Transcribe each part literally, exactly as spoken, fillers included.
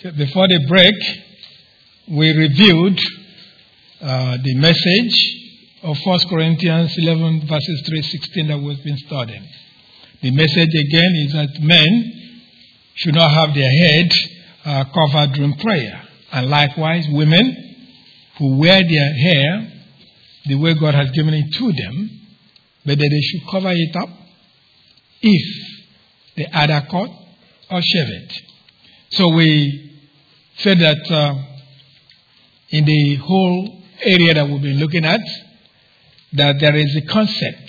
Before the break, we reviewed uh, the message of First Corinthians eleven, verses three to sixteen that we've been studying. The message again is that men should not have their head uh, covered during prayer. And likewise, women who wear their hair the way God has given it to them, but that they should cover it up if they either cut or shave it. So we said that uh, in the whole area that we've been looking at, that there is a concept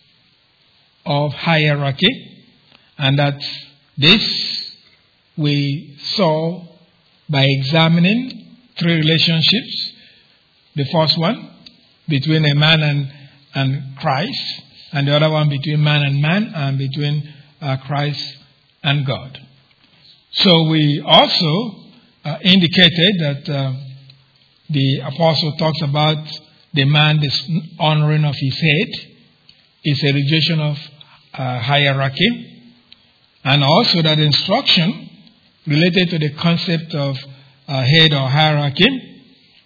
of hierarchy, and that this we saw by examining three relationships. The first one between a man and, and Christ, and the other one between man and man, and between uh, Christ and God. So we also uh, indicated that uh, the apostle talks about the man dishonoring of his head is a rejection of uh, hierarchy, and also that instruction related to the concept of uh, head or hierarchy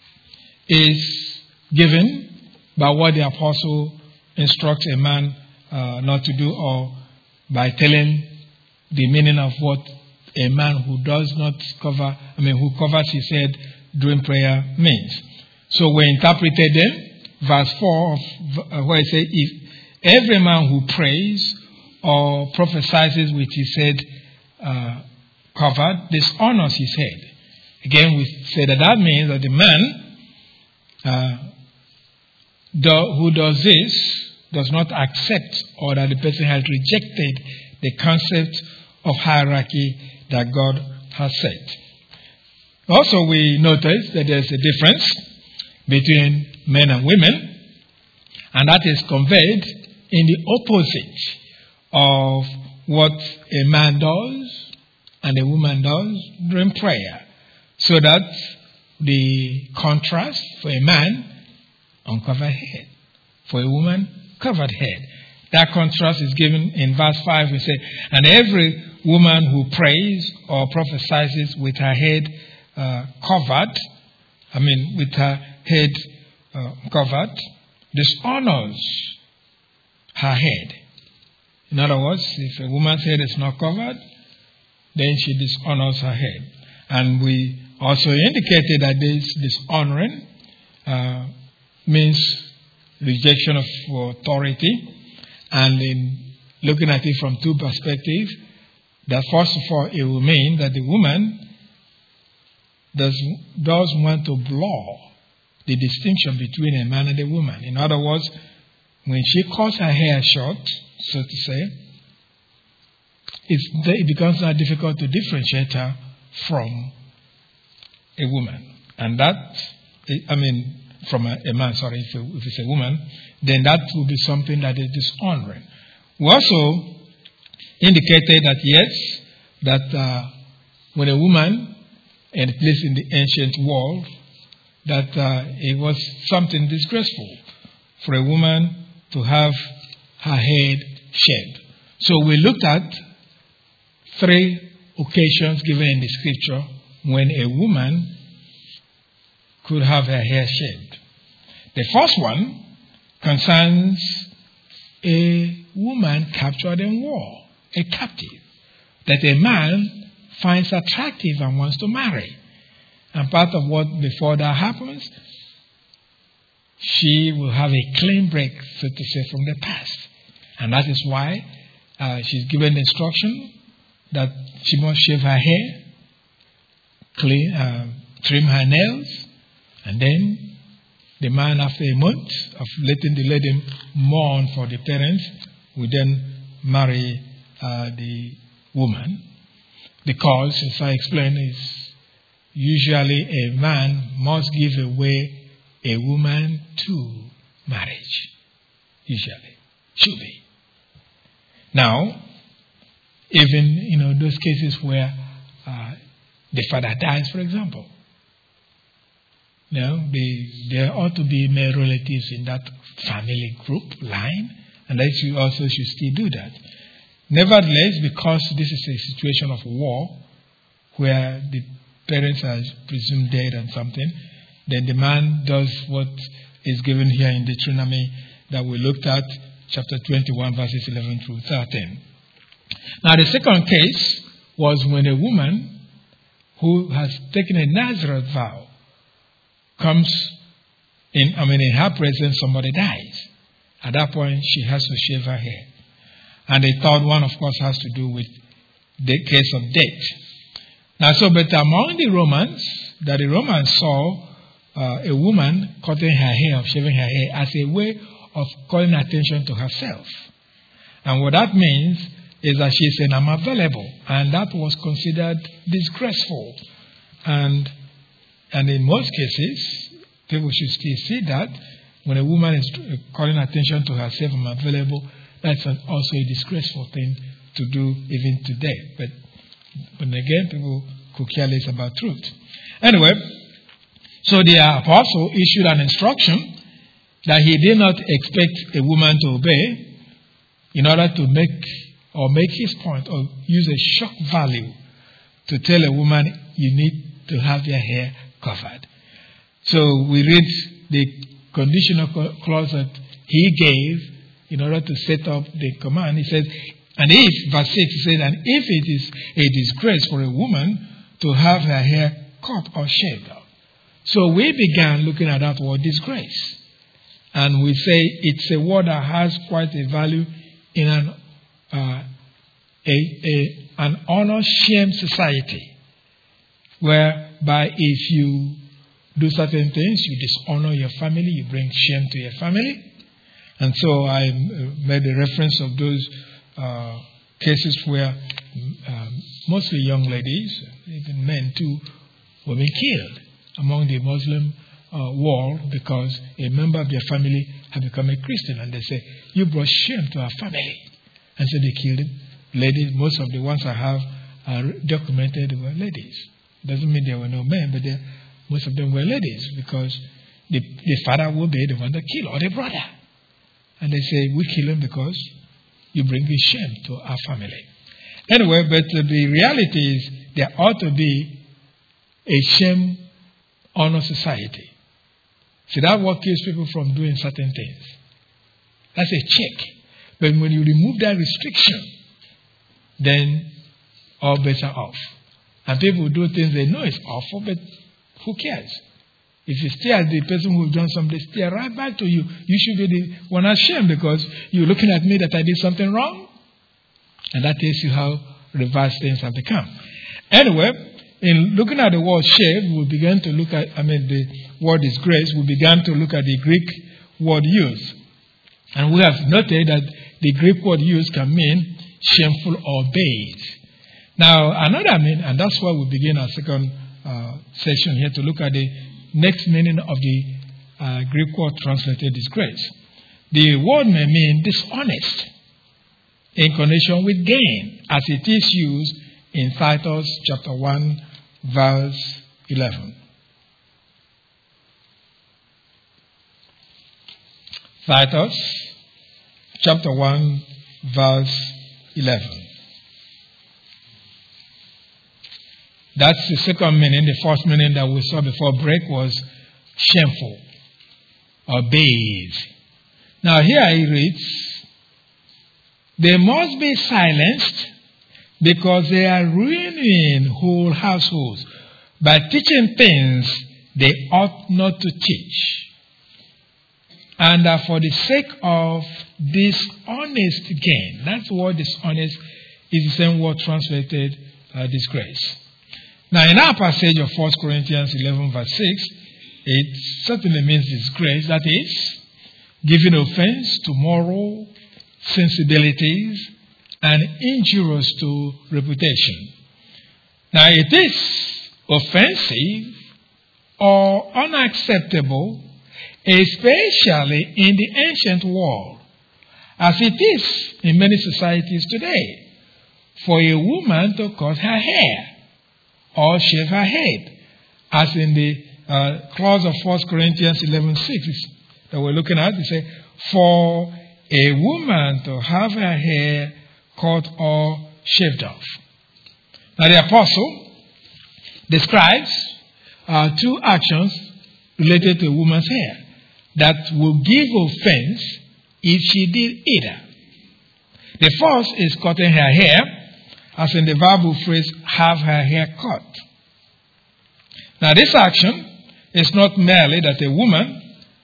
is given by what the apostle instructs a man uh, not to do, or by telling the meaning of what a man who does not cover, I mean, who covers his head during prayer means. So we interpreted them. Verse four of uh, where it says, if every man who prays or prophesies with his head uh, covered dishonors his head. Again, we say that that means that the man uh, do, who does this does not accept, or that the person has rejected the concept of hierarchy that God has set. Also, we notice that there's a difference between men and women, and that is conveyed in the opposite of what a man does and a woman does during prayer. So that the contrast for a man, uncovered head. For a woman, covered head. That contrast is given in verse five. We say, and every woman who prays or prophesies with her head uh, covered, I mean with her head uh, covered, dishonors her head. In other words, if a woman's head is not covered, then she dishonors her head. And we also indicated that this dishonoring uh, means rejection of authority. And in looking at it from two perspectives, that first of all, it will mean that the woman does, does want to blur the distinction between a man and a woman. In other words, when she cuts her hair short, so to say, it's, it becomes now difficult to differentiate her from a woman. And that, I mean, from a, a man, sorry, if, if it's a woman, then that will be something that is dishonoring. We also indicated that yes, that uh, when a woman, and at least in the ancient world, that uh, it was something disgraceful for a woman to have her head shaved. So we looked at three occasions given in the scripture when a woman could have her hair shaved. The first one concerns a woman captured in war, a captive, that a man finds attractive and wants to marry. And part of what before that happens, she will have a clean break, so to say, from the past. And that is why uh, she's given the instruction that she must shave her hair, clean, uh, trim her nails, and then the man, after a month of letting the lady mourn for the parents, will then marry uh, the woman. Because, as I explained, is usually a man must give away a woman to marriage. Usually. Should be. Now, even, you know, those cases where uh, the father dies, for example, you know, they, there ought to be male relatives in that family group line, and that you also should still do that. Nevertheless, because this is a situation of war, where the parents are presumed dead and something, then the man does what is given here in Deuteronomy that we looked at, chapter twenty-one, verses eleven through thirteen. Now, the second case was when a woman who has taken a Nazareth vow comes in, I mean, in her presence, somebody dies. At that point, she has to shave her hair. And the third one, of course, has to do with the case of death. Now, so, but among the Romans, that the Romans saw uh, a woman cutting her hair, shaving her hair, as a way of calling attention to herself. And what that means is that she's saying, I'm available. And that was considered disgraceful. And, and in most cases, people should still see that when a woman is calling attention to herself, I'm available, that's an, also a disgraceful thing to do even today. But, but again, people could care less about truth. Anyway, so the apostle issued an instruction that he did not expect a woman to obey in order to make or make his point or use a shock value to tell a woman you need to have your hair covered. So we read the conditional clause that he gave in order to set up the command. He says, and if, verse six, he said, and if it is a disgrace for a woman to have her hair cut or shaved off. So we began looking at that word disgrace. And we say it's a word that has quite a value in an uh, a, a an honor-shame society, whereby if you do certain things, you dishonor your family, you bring shame to your family. And so I made a reference of those uh, cases where um, mostly young ladies, even men too, were being killed among the Muslim uh, world because a member of their family had become a Christian. And they say, you brought shame to our family. And so they killed him. Ladies, most of the ones I have are documented were ladies. Doesn't mean there were no men, but most of them were ladies because the, the father will be the one that killed, or the brother. And they say, we kill him because you bring this shame to our family. Anyway, but uh, the reality is there ought to be a shame honor society. See, that's what keeps people from doing certain things. That's a check. But when you remove that restriction, then all bets are off. And people do things they know is awful, but who cares? If you stare at the person who's done something, they stare right back to you. You should be the one ashamed because you're looking at me that I did something wrong. And that tells you how reverse things have become. Anyway, in looking at the word shave, we began to look at, I mean, the word disgrace, we began to look at the Greek word used. And we have noted that the Greek word used can mean shameful or base. Now, another meaning, and that's why we begin our second uh, session here to look at the next meaning of the uh, Greek word translated disgrace. The word may mean dishonest in connection with gain, as it is used in Titus chapter one, verse eleven. Titus chapter one, verse eleven. That's the second meaning. The first meaning that we saw before break was shameful or base. Now here he reads, they must be silenced because they are ruining whole households by teaching things they ought not to teach. And uh, for the sake of dishonest gain. That's what dishonest is, the same word translated uh, disgrace. Now, in our passage of First Corinthians eleven, verse six, it certainly means disgrace. That is, giving offense to moral sensibilities and injurious to reputation. Now, it is offensive or unacceptable, especially in the ancient world, as it is in many societies today, for a woman to cut her hair or shave her head, as in the uh, clause of First Corinthians eleven six that we're looking at. It says, for a woman to have her hair cut or shaved off. Now the apostle describes uh, two actions related to a woman's hair that will give offense if she did either. The first is cutting her hair, as in the verbal phrase, have her hair cut. Now, this action is not merely that a woman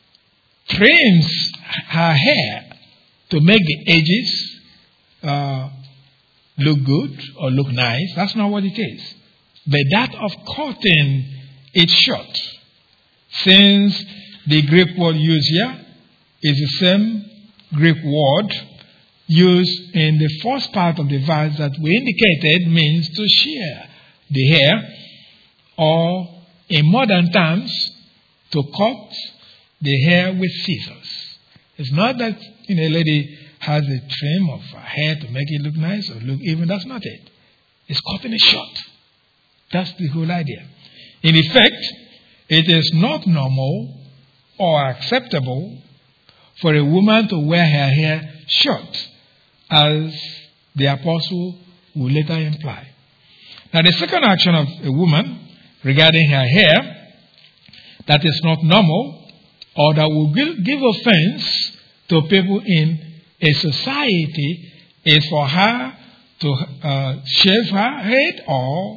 trims her hair to make the edges uh, look good or look nice. That's not what it is. But that of cutting it short. Since the Greek word used here is the same Greek word used in the first part of the verse that we indicated, means to shear the hair, or in modern terms, to cut the hair with scissors. It's not that, you know, a lady has a trim of her hair to make it look nice or look even. That's not it. It's cutting it short. That's the whole idea. In effect, it is not normal or acceptable for a woman to wear her hair short, as the apostle will later imply. Now, the second action of a woman regarding her hair that is not normal or that will give offense to people in a society is for her to uh, shave her head or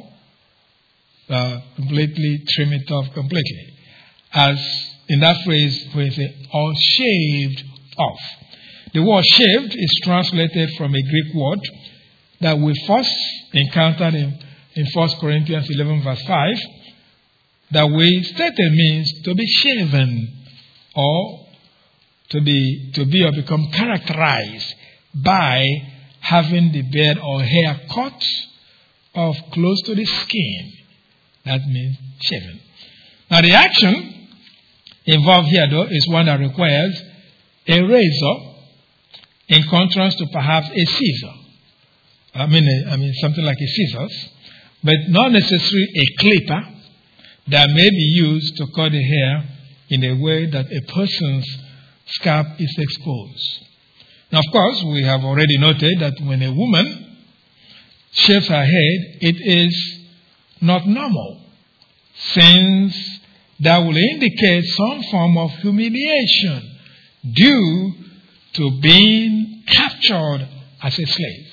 uh, completely trim it off completely. As in that phrase, where you say, or shaved off. The word shaved is translated from a Greek word that we first encountered in, in First Corinthians eleven verse five, that we stated means to be shaven or to be to be or become characterized by having the beard or hair cut off close to the skin. That means shaven. Now, the action involved here, though, is one that requires a razor in contrast to perhaps a scissor. I mean, a, I mean something like a scissors, but not necessarily a clipper that may be used to cut the hair in a way that a person's scalp is exposed. Now, of course, we have already noted that when a woman shaves her head, it is not normal, since that will indicate some form of humiliation due to being captured as a slave,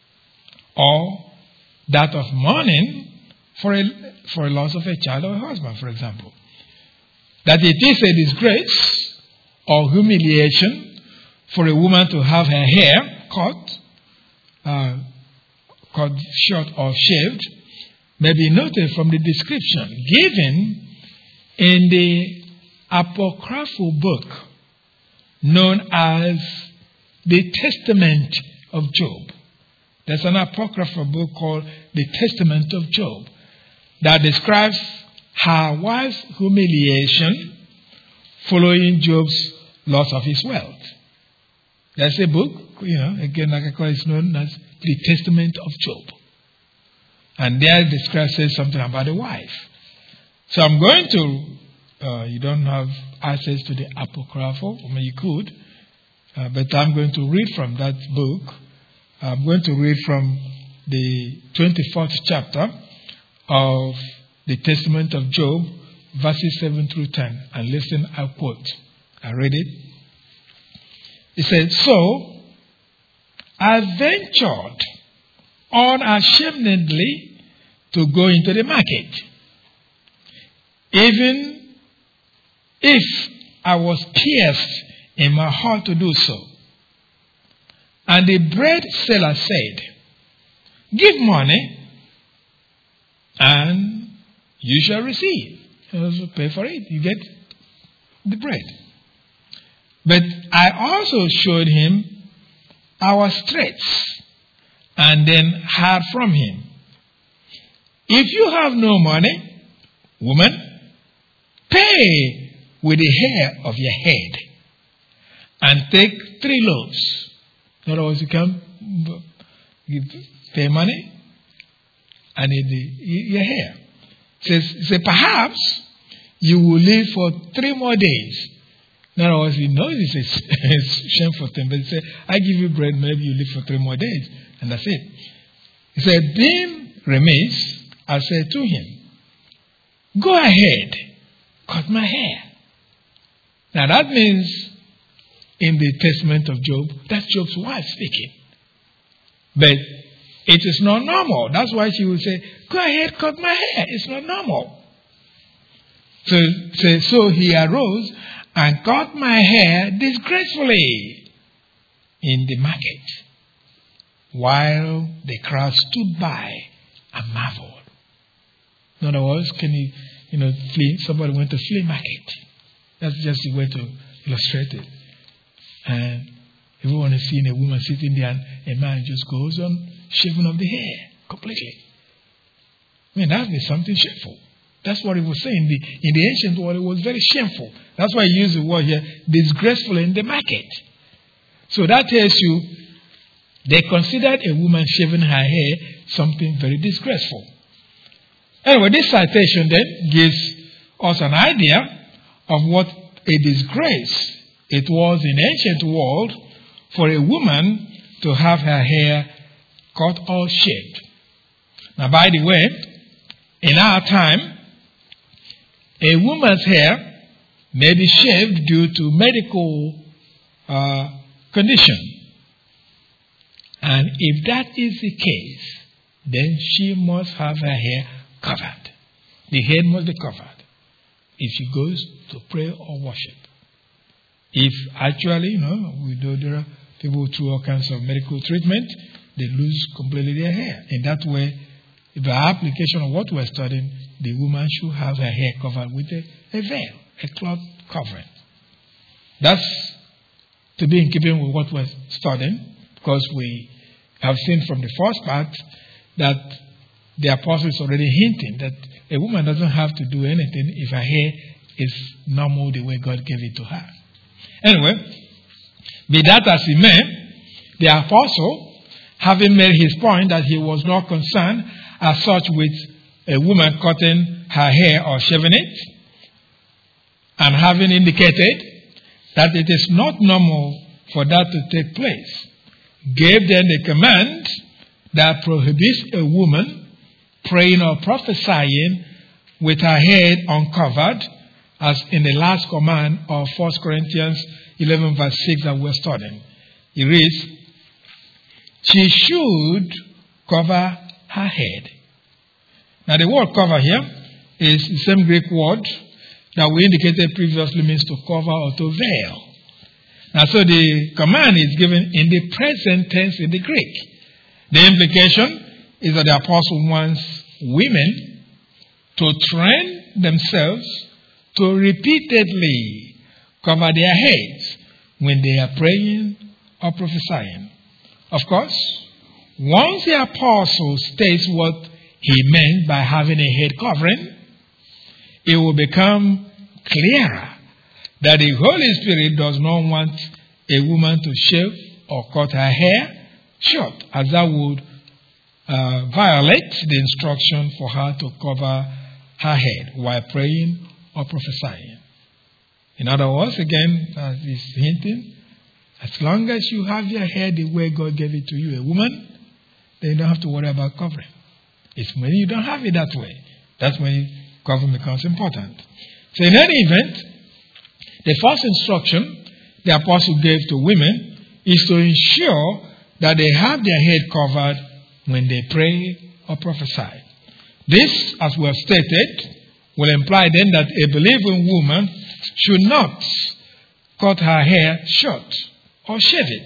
or that of mourning for a, for a loss of a child or a husband, for example. That it is a disgrace or humiliation for a woman to have her hair cut, uh, cut short or shaved, may be noted from the description given in the apocryphal book known as the Testament of Job. There's an apocryphal book called the Testament of Job that describes her wife's humiliation following Job's loss of his wealth. There's a book, you know, again, like I call it, it's known as the Testament of Job. And there it describes says something about a wife. So I'm going to, uh, you don't have access to the apocryphal, I mean you could, uh, but I'm going to read from that book. I'm going to read from the twenty-fourth chapter of the Testament of Job, verses seven through ten. And listen, I'll quote. I read it. It says, "So I ventured unashamedly to go into the market, even if I was pierced in my heart to do so. And the bread seller said, 'Give money, and you shall receive.'" You also pay for it. You get the bread. "But I also showed him our straits, and then heard from him, 'If you have no money, woman, pay with the hair of your head, and take three loaves.'" In other words, you can give, pay money and the, your hair. It says, it says, "Perhaps you will live for three more days." In other words, he knows it's a, it's a shameful thing, but he said, "I give you bread, maybe you live for three more days." And that's it. He said, "Being remiss, I said to him, go ahead, cut my hair. Now that means in the testament of Job, that's Job's wife speaking. But it is not normal. That's why she will say, go ahead, cut my hair. It's not normal. So, so, so he arose and cut my hair disgracefully in the market, while the crowd stood by and marveled. In other words, can you, you know, flea, somebody went to flea market. That's just the way to illustrate it. And everyone is seeing a woman sitting there, and a man just goes on shaving off the hair completely. I mean, that would be something shameful. That's what he was saying. The, in the ancient world, it was very shameful. That's why he used the word here, disgraceful in the market. So that tells you, they considered a woman shaving her hair something very disgraceful. Anyway, this citation then gives us an idea of what a disgrace it was in the ancient world for a woman to have her hair cut or shaved. Now, by the way, in our time, a woman's hair may be shaved due to medical uh, condition. And if that is the case, then she must have her hair covered. The head must be covered if she goes to pray or worship. If actually, you know, we know there are people through all kinds of medical treatment, they lose completely their hair. In that way, by application of what we're studying, the woman should have her hair covered with a, a veil, a cloth covering. That's to be in keeping with what we're studying, because we have seen from the first part that the apostle is already hinting that a woman doesn't have to do anything if her hair is normal the way God gave it to her. Anyway, be that as it may, the apostle, having made his point that he was not concerned as such with a woman cutting her hair or shaving it, and having indicated that it is not normal for that to take place, gave them the command that prohibits a woman praying or prophesying with her head uncovered, as in the last command of First Corinthians eleven verse six that we're studying. It reads, she should cover her head. Now the word cover here is the same Greek word that we indicated previously means to cover or to veil. Now so the command is given in the present tense in the Greek. The implication is that the apostle wants women to train themselves to repeatedly cover their heads when they are praying or prophesying. Of course, once the apostle states what he meant by having a head covering, it will become clearer that the Holy Spirit does not want a woman to shave or cut her hair short, as that would uh, violate the instruction for her to cover her head while praying or prophesying. In other words, again, as he's hinting, as long as you have your hair the way God gave it to you, a woman, then you don't have to worry about covering. It's when you don't have it that way, that's when covering becomes important. So in any event, the first instruction the apostle gave to women is to ensure that they have their head covered when they pray or prophesy. This, as we have stated, will imply then that a believing woman should not cut her hair short or shave it,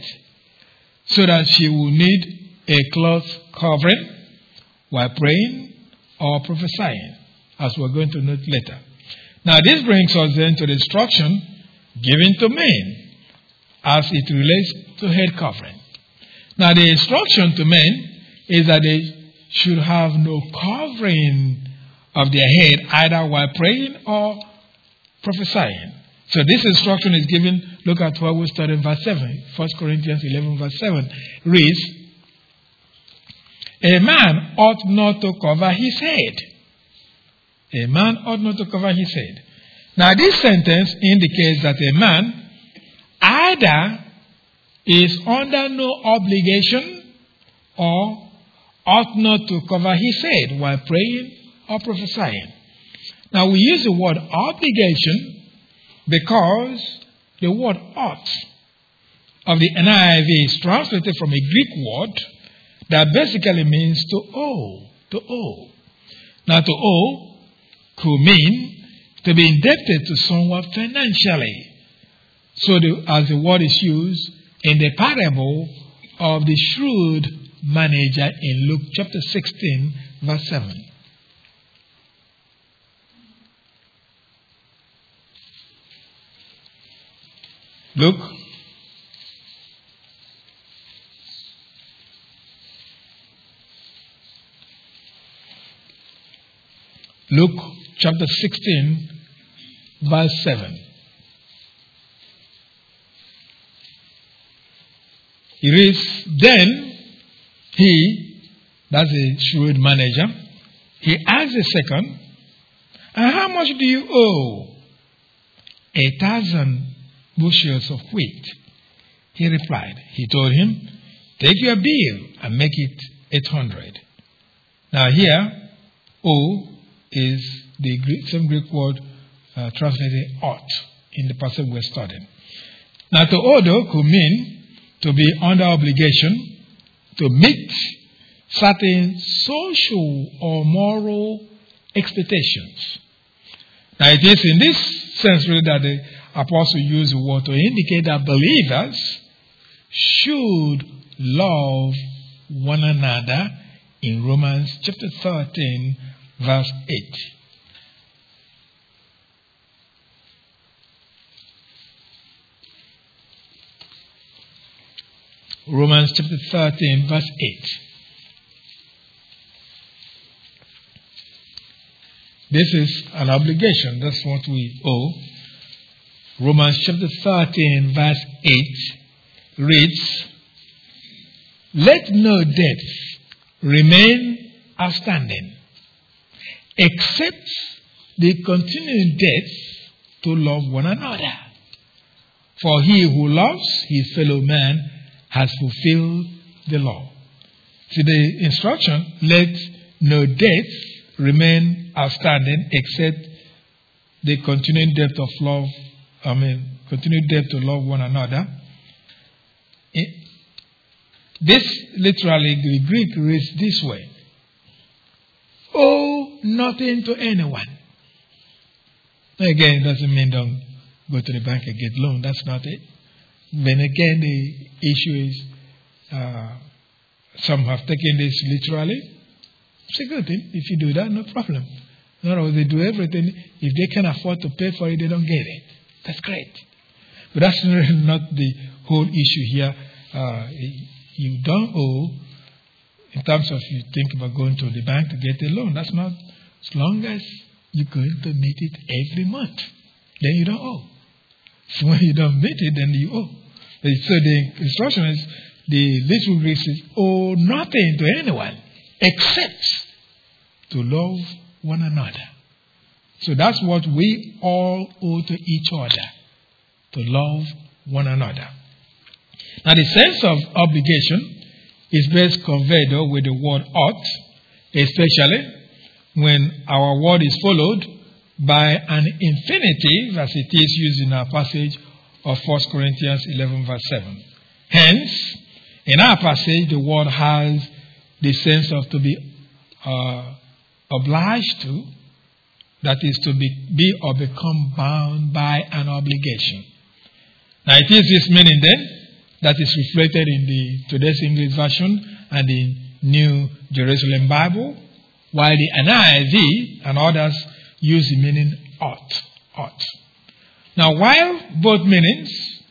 so that she will need a cloth covering while praying or prophesying, as we're going to note later. Now this brings us then to the instruction given to men as it relates to head covering. Now the instruction to men is that they should have no covering of their head either while praying or prophesying. So this instruction is given, look at what we studied in verse seven. First Corinthians eleven verse seven reads, a man ought not to cover his head. A man ought not to cover his head. Now this sentence indicates that a man either is under no obligation or ought not to cover his head while praying or prophesying. Now we use the word obligation because the word ought of the N I V is translated from a Greek word that basically means to owe, to owe. Now to owe could mean to be indebted to someone financially. So the, as the word is used in the parable of the shrewd manager in Luke chapter sixteen, verse seven. Luke Luke chapter sixteen, verse seven. It reads, then he, that's a shrewd manager, he asked the second, and how much do you owe? A thousand bushels of wheat. He replied. He told him, take your bill and make it eight hundred. Now here, owe is the Greek, same Greek word uh, translated ought in the passage we're studying. Now to owe though could mean to be under obligation, to meet certain social or moral expectations. Now it is in this sense really that the apostle used the word to indicate that believers should love one another in Romans chapter thirteen, verse eight. Romans chapter thirteen, verse eight. This is an obligation. That's what we owe. Romans chapter thirteen, verse eight reads, let no debt remain outstanding, except the continuing debt to love one another. For he who loves his fellow man has fulfilled the law. See the instruction, let no debt remain outstanding except the continuing debt of love, I mean, continuing debt to love one another. It, this literally, the Greek reads this way. Owe nothing to anyone. Again, it doesn't mean don't go to the bank and get loan. That's not it. Then again, the issue is uh, some have taken this literally. It's a good thing. If you do that, no problem. In other words, they do everything. If they can afford to pay for it, they don't get it. That's great. But that's not the whole issue here. Uh, you don't owe in terms of you think about going to the bank to get a loan. That's not, as long as you're going to meet it every month, then you don't owe. So when you don't meet it, then you owe. So the instruction is, the literal Greek says, owe nothing to anyone except to love one another. So that's what we all owe to each other, to love one another. Now the sense of obligation is best conveyed though with the word ought, especially when our word is followed by an infinitive, as it is used in our passage of First Corinthians eleven, verse seven. Hence, in our passage, the word has the sense of to be uh, obliged to, that is to be, be or become bound by an obligation. Now, it is this meaning then that is reflected in the today's English version and the New Jerusalem Bible, while the N I V and others use the meaning ought. Ought. Now, while both meanings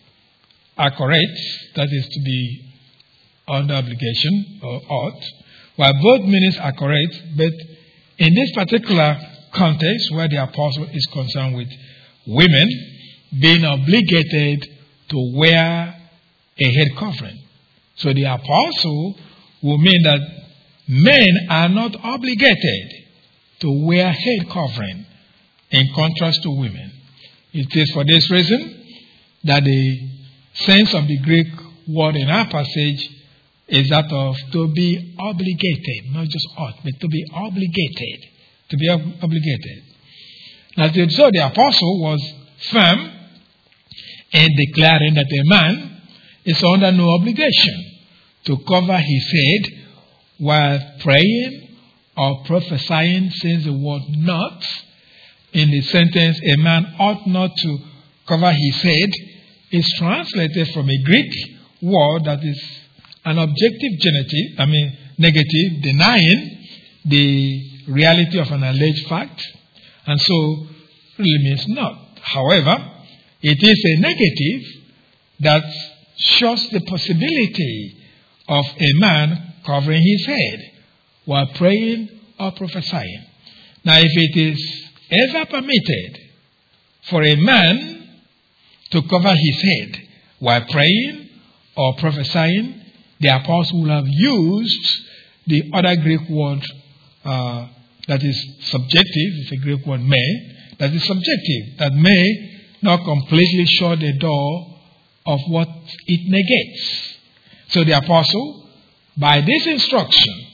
are correct, that is to be under obligation or ought, while both meanings are correct, but in this particular context where the apostle is concerned with women being obligated to wear a head covering. So the apostle will mean that men are not obligated to wear head covering in contrast to women. It is for this reason that the sense of the Greek word in our passage is that of to be obligated, not just ought, but to be obligated. To be ob- obligated. Now, so the apostle was firm in declaring that a man is under no obligation to cover his head while praying or prophesying, since the word not in the sentence, a man ought not to cover his head, is translated from a Greek word that is an objective genitive, I mean negative, denying the reality of an alleged fact, and so really means not. However, it is a negative that shows the possibility of a man covering his head while praying or prophesying. Now, if it is ever permitted for a man to cover his head while praying or prophesying, the apostle will have used the other Greek word uh, that is subjective. It's a Greek word, may, that is subjective, that may not completely shut the door of what it negates. So the apostle, by this instruction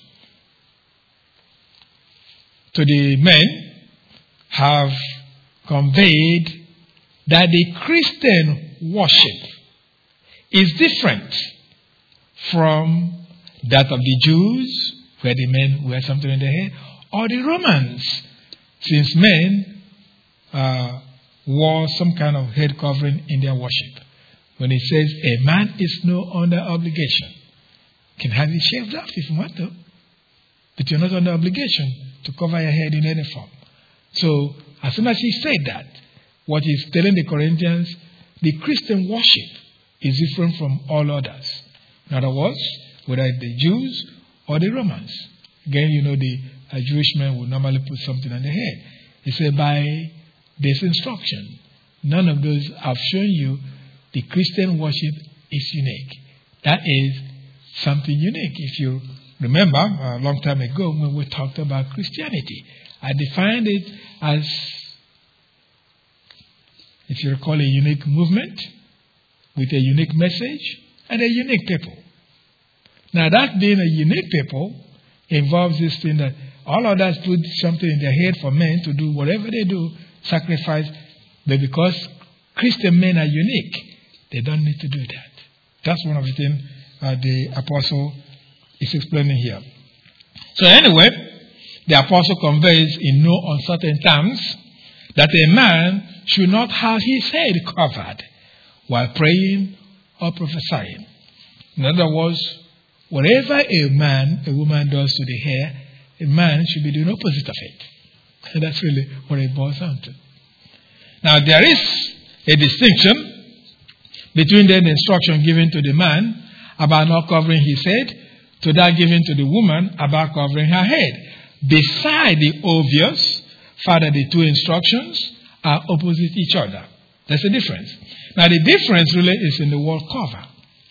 to the men, have conveyed that the Christian worship is different from that of the Jews, where the men wear something in their head, or the Romans, since men uh, wore some kind of head covering in their worship. When it says a man is no under obligation, you can have it shaved off if you want to, but you're not under obligation to cover your head in any form. So, as soon as he said that, what he's telling the Corinthians, the Christian worship is different from all others. In other words, whether it's the Jews or the Romans. Again, you know, the uh, Jewish men would normally put something on their head. He said, by this instruction, none of those I've shown you, the Christian worship is unique. That is something unique. If you remember, a long time ago, when we talked about Christianity, I defined it as, if you recall, a unique movement with a unique message and a unique people. Now, that being a unique people involves this thing that all others put something in their head for men to do whatever they do, sacrifice, but because Christian men are unique, they don't need to do that. That's one of the things uh, the apostle is explaining here. So anyway, the apostle conveys in no uncertain terms that a man should not have his head covered while praying or prophesying. In other words, whatever a man, a woman does to the hair, a man should be doing opposite of it. And that's really what it boils down to. Now, there is a distinction between the instruction given to the man about not covering his head to that given to the woman about covering her head. Beside the obvious fact that the two instructions are opposite each other. There's a difference. Now, the difference really is in the word cover.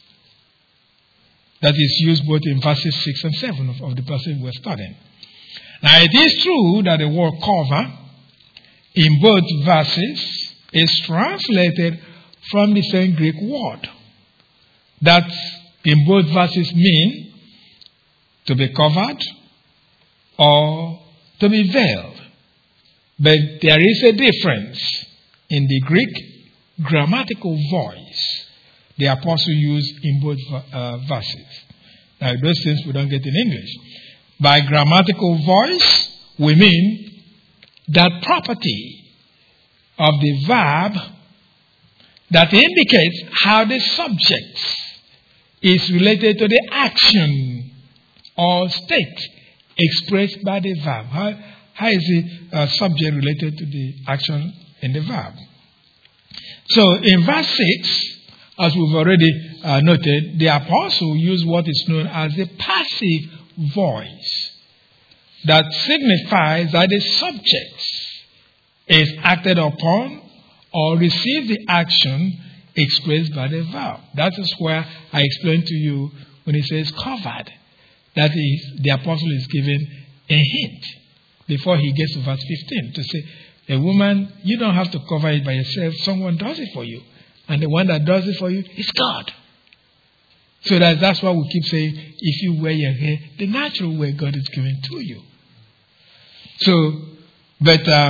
That is used both in verses six and seven of, of the passage we're studying. Now, it is true that the word cover in both verses is translated from the same Greek word. That in both verses mean to be covered or to be veiled. But there is a difference in the Greek grammatical voice the apostle used in both uh, verses. Now, those things we don't get in English. By grammatical voice, we mean that property of the verb that indicates how the subject is related to the action or state expressed by the verb. How, how is the uh, subject related to the action in the verb? So in verse six, as we've already uh, noted, the apostle used what is known as a passive voice that signifies that the subject is acted upon or receives the action expressed by the verb. That is where I explained to you when he says covered. That is, the apostle is given a hint before he gets to verse fifteen to say, a woman, you don't have to cover it by yourself. Someone does it for you. And the one that does it for you is God. So that, that's why we keep saying, if you wear your hair the natural way God is given to you. So, but uh,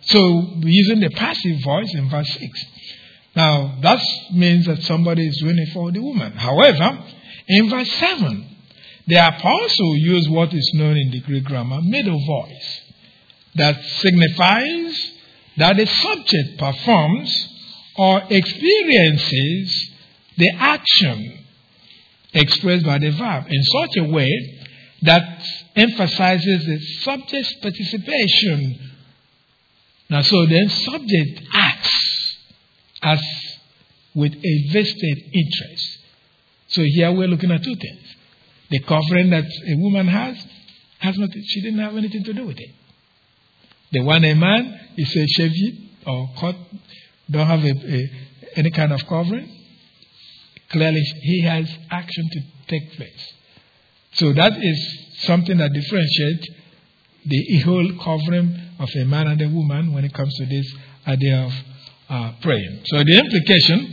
So, using the passive voice in verse six. Now, that means that somebody is doing it for the woman. However, in verse seven, the apostle used what is known in the Greek grammar, middle voice, that signifies that the subject performs or experiences the action expressed by the verb in such a way that emphasizes the subject's participation. Now, so then subject acts as with a vested interest. So here we're looking at two things. The covering that a woman has, has not, she didn't have anything to do with it. The one a man is a chevy or cut, don't have a, a, any kind of covering. Clearly, he has action to take place. So that is something that differentiates the whole covering of a man and a woman when it comes to this idea of uh, praying. So the implication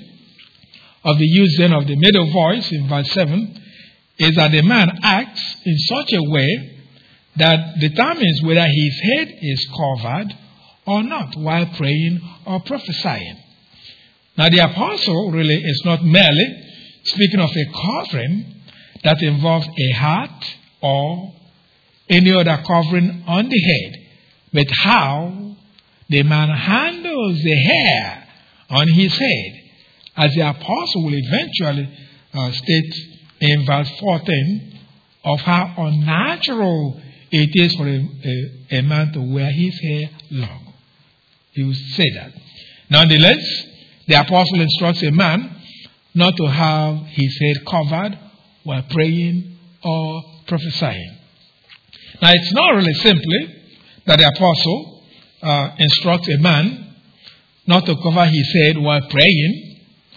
of the use then of the middle voice in verse seven is that the man acts in such a way that determines whether his head is covered or not while praying or prophesying. Now the apostle really is not merely speaking of a covering that involves a hat or any other covering on the head, but how the man handles the hair on his head, as the apostle will eventually uh, state in verse fourteen of how unnatural it is for a, a, a man to wear his hair long. He will say that. Nonetheless, the apostle instructs a man not to have his head covered while praying or prophesying. Now, it's not really simply that the apostle uh, instructs a man not to cover his head while praying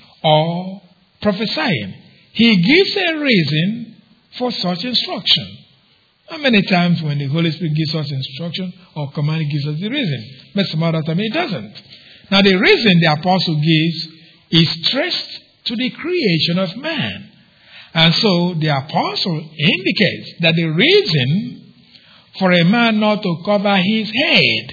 or prophesying. He gives a reason for such instruction. How many times when the Holy Spirit gives us instruction or command, He gives us the reason? But some other time He doesn't. Now, the reason the apostle gives is traced to the creation of man. And so the apostle indicates that the reason for a man not to cover his head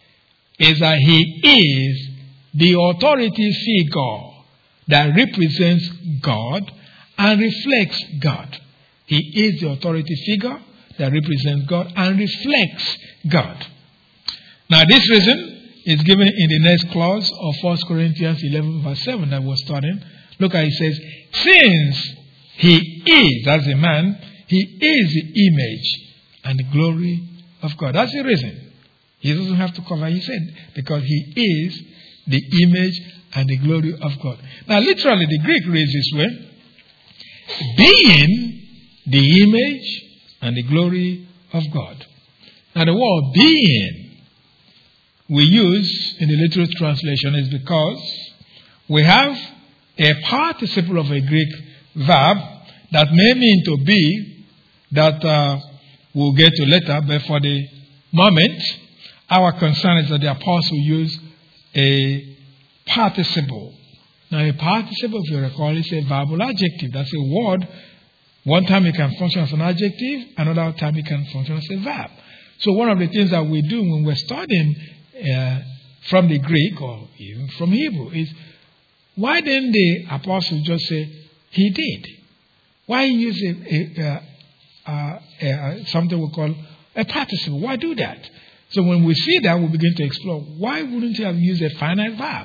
is that he is the authority figure that represents God and reflects God. He is the authority figure that represents God and reflects God. Now, this reason is given in the next clause of First Corinthians eleven verse seven that we're studying. Look how it says, since he is, as a man, he is the image and the glory of God. That's the reason. He doesn't have to cover his head because he is the image and the glory of God. Now, literally, the Greek reads this way, being the image and the glory of God. Now, the word being we use in the literal translation is because we have a participle of a Greek verb that may mean to be, that uh, we'll get to later, but for the moment, our concern is that the apostle used a participle. Now, a participle, if you recall, is a verbal adjective. That's a word. One time it can function as an adjective, another time it can function as a verb. So one of the things that we do when we're studying uh, from the Greek or even from Hebrew is, why didn't the apostle just say, he did? Why use a, a, a, a, a, something we call a participle? Why do that? So when we see that, we begin to explore, why wouldn't he have used a finite verb?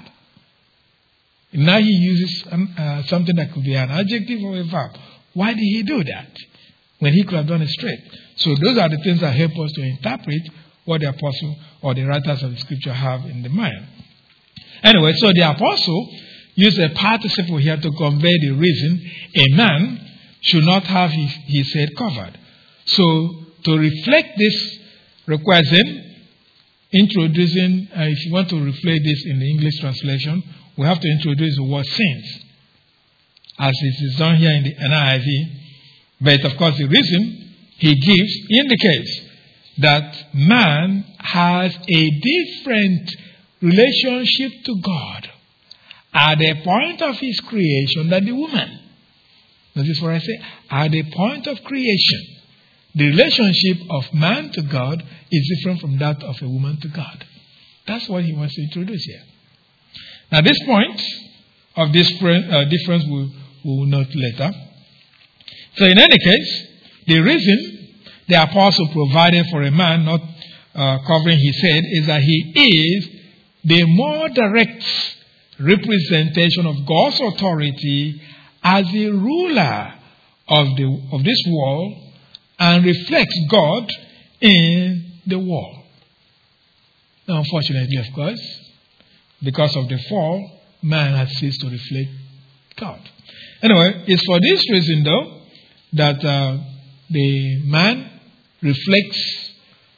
Now he uses um, uh, something that could be an adjective or a verb. Why did he do that when he could have done it straight? So those are the things that help us to interpret what the apostle or the writers of the scripture have in the mind. Anyway, so the apostle used a participle here to convey the reason a man should not have his, his head covered. So to reflect this requires him introducing, uh, if you want to reflect this in the English translation, we have to introduce the word sins, as it is done here in the N I V. But of course, the reason he gives indicates that man has a different relationship to God at the point of his creation than the woman. Notice what I say. At the point of creation, the relationship of man to God is different from that of a woman to God. That's what he wants to introduce here. Now, this point of this uh, difference we will note later. So, in any case, the reason the apostle provided for a man not uh, covering his head is that he is the more direct representation of God's authority as the ruler of the of this world and reflects God in the world. Now, unfortunately, of course, because of the fall, man has ceased to reflect God. Anyway, it's for this reason, though, that uh, the man reflects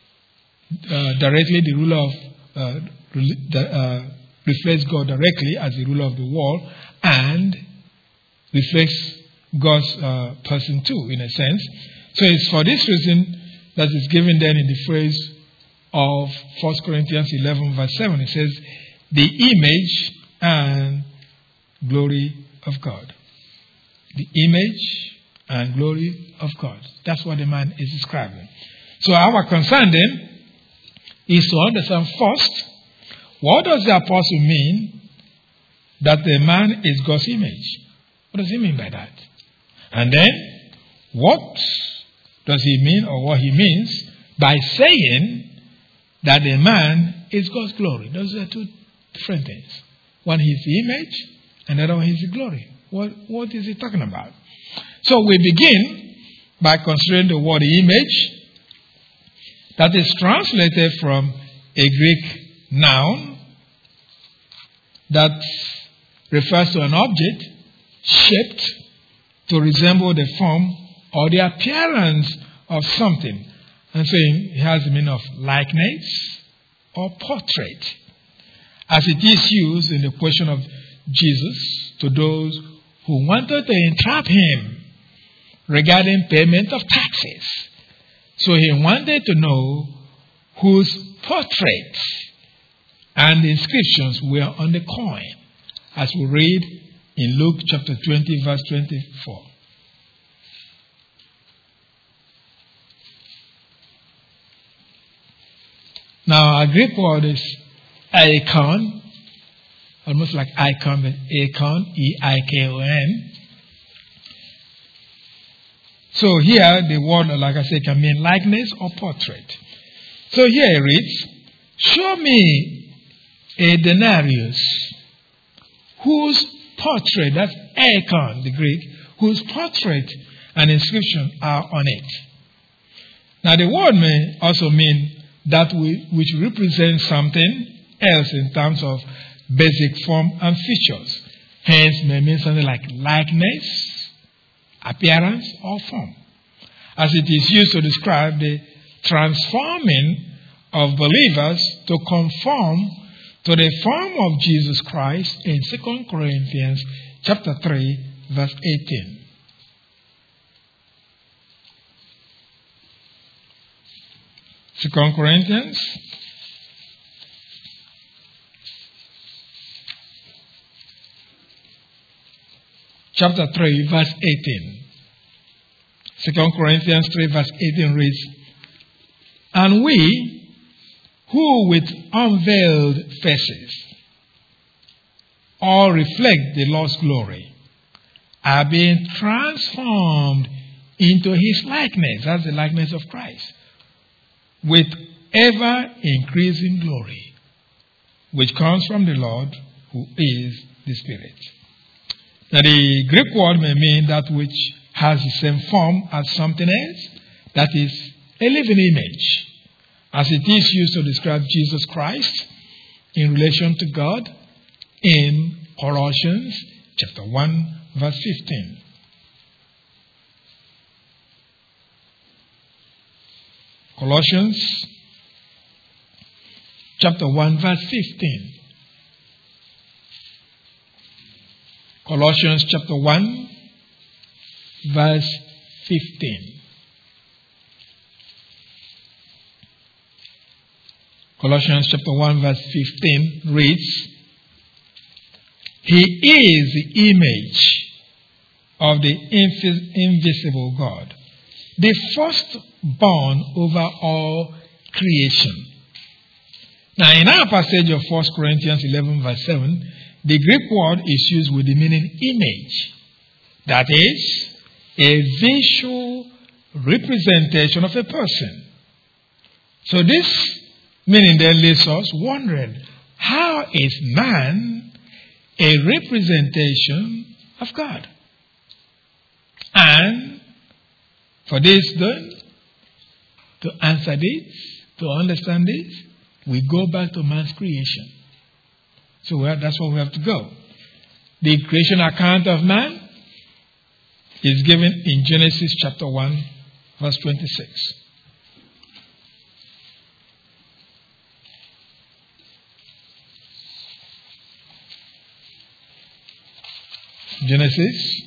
uh, directly the ruler of, uh, the, uh, reflects God directly as the ruler of the world and reflects God's uh, person too, in a sense. So it's for this reason that is given then in the phrase of First Corinthians eleven verse seven. It says, the image and glory of God. The image and glory of God. That's what the man is describing. So our concern then is to understand first, what does the apostle mean that the man is God's image? What does he mean by that? And then, what does he mean or what he means by saying that the man is God's glory? Those are two different things. One is the image and the other one is the glory. What, what is he talking about? So we begin by considering the word image that is translated from a Greek noun that refers to an object shaped to resemble the form or the appearance of something. And so it has the meaning of likeness or portrait, as it is used in the question of Jesus to those who wanted to entrap him regarding payment of taxes. So he wanted to know whose portrait and the inscriptions were on the coin, as we read in Luke chapter twenty, verse twenty-four. Now, our Greek word is icon, almost like icon, but icon, E I K O N. So here, the word, like I said, can mean likeness or portrait. So here it reads, show me a denarius whose portrait, that's icon, the Greek, whose portrait and inscription are on it. Now, the word may also mean that we, which represents something else in terms of basic form and features. Hence, may mean something like likeness, appearance, or form, as it is used to describe the transforming of believers to conform to the form of Jesus Christ in Second Corinthians chapter three, verse eighteen. Second Corinthians chapter three, verse eighteen. Second Corinthians three, verse eighteen reads, and we, who with unveiled faces all reflect the Lord's glory, are being transformed into his likeness, that's the likeness of Christ, with ever increasing glory, which comes from the Lord, who is the Spirit. Now, the Greek word may mean that which has the same form as something else, that is a living image, as it is used to describe Jesus Christ in relation to God in Colossians chapter one, verse fifteen. Colossians chapter one, verse fifteen. Colossians chapter one, verse fifteen. Colossians chapter one, verse fifteen reads, he is the image of the invisible God, the firstborn over all creation. Now, in our passage of First Corinthians eleven, verse seven, the Greek word is used with the meaning image. That is, a visual representation of a person. So this meaning then leaves us wondering, how is man a representation of God? And for this then, to answer this, to understand this, we go back to man's creation. So well, that's where we have to go. The creation account of man is given in Genesis chapter one, verse twenty-six. Genesis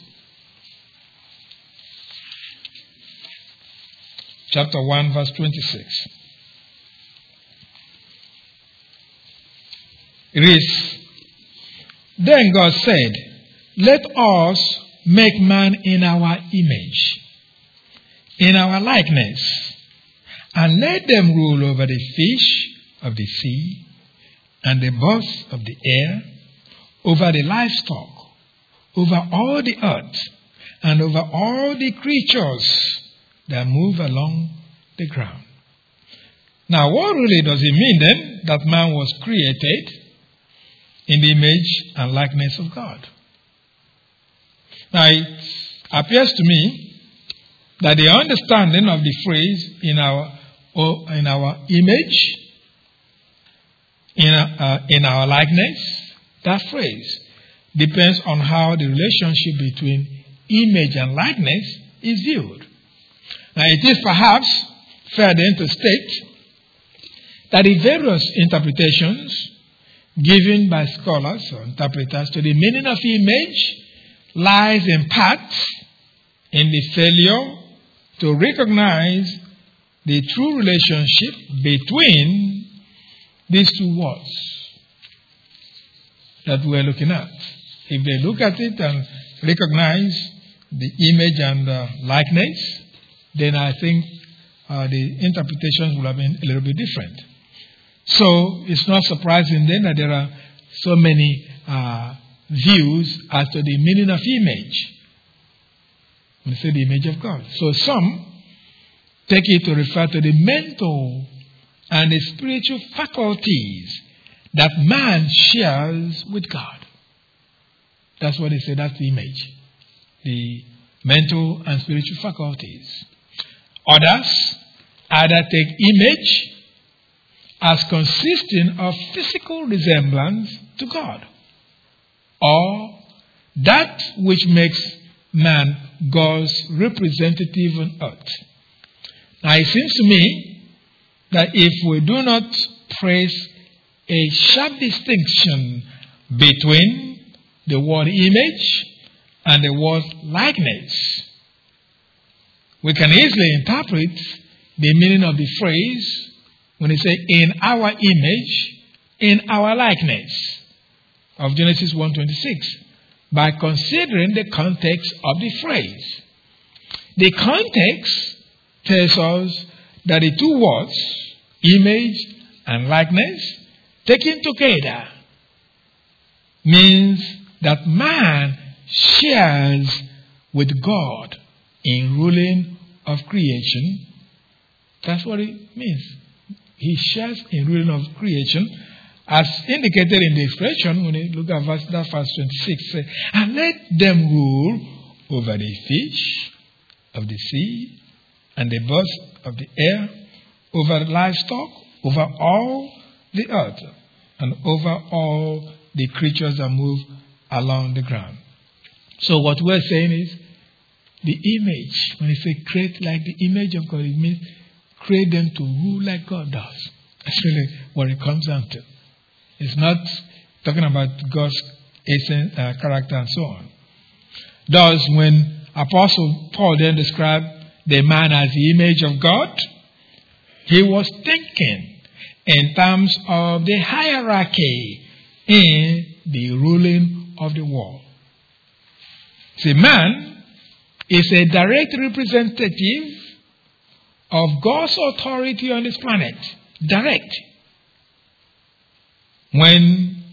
chapter one, verse twenty-six. It is, then God said, let us make man in our image, in our likeness, and let them rule over the fish of the sea, and the birds of the air, over the livestock, over all the earth, and over all the creatures that move along the ground. Now, what really does it mean then that man was created in the image and likeness of God? Now, it appears to me that the understanding of the phrase in our in our image, in uh, in our likeness, that phrase depends on how the relationship between image and likeness is viewed. Now, it is perhaps fair then to state that the various interpretations given by scholars or interpreters to the meaning of image lies in part in the failure to recognize the true relationship between these two words that we're looking at. If they look at it and recognize the image and uh, likeness, then I think uh, the interpretations would have been a little bit different. So it's not surprising then that there are so many uh, views as to the meaning of image. We say the image of God. So some take it to refer to the mental and the spiritual faculties that man shares with God. That's what they say, that's the image. The mental and spiritual faculties. Others either take image as consisting of physical resemblance to God, or that which makes man God's representative on earth. Now, it seems to me that if we do not place a sharp distinction between the word image and the word likeness, we can easily interpret the meaning of the phrase when it says, in our image, in our likeness, of Genesis one twenty-six, by considering the context of the phrase. The context tells us that the two words, image and likeness, taken together, means that man shares with God in ruling of creation. That's what it means. He shares in ruling of creation, as indicated in the expression when you look at verse, that verse twenty-six. Say, and let them rule over the fish of the sea and the birds of the air, over livestock, over all the earth, and over all the creatures that move along the ground. So what we're saying is, the image, when you say create like the image of God, it means create them to rule like God does. That's really what it comes down to. It's not talking about God's essence, uh, character, and so on. Thus, when Apostle Paul then described the man as the image of God, he was thinking in terms of the hierarchy in the ruling of the world. See, man is a direct representative of God's authority on this planet. Direct. When